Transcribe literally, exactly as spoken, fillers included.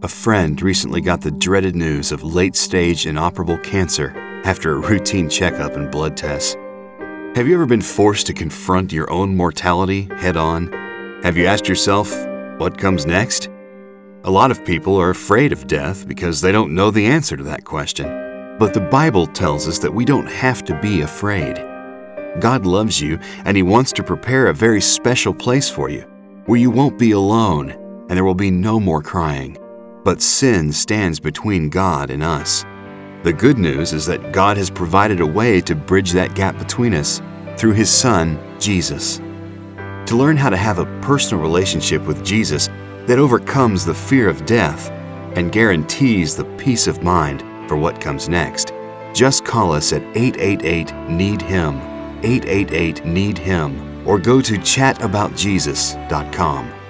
A friend recently got the dreaded news of late-stage inoperable cancer after a routine checkup and blood tests. Have you ever been forced to confront your own mortality head-on? Have you asked yourself, what comes next? A lot of people are afraid of death because they don't know the answer to that question. But the Bible tells us that we don't have to be afraid. God loves you, and He wants to prepare a very special place for you, where you won't be alone, and there will be no more crying. But sin stands between God and us. The good news is that God has provided a way to bridge that gap between us through His Son, Jesus. To learn how to have a personal relationship with Jesus that overcomes the fear of death and guarantees the peace of mind for what comes next, just call us at eight eight eight, need him, eight eight eight, need him, or go to chat about jesus dot com.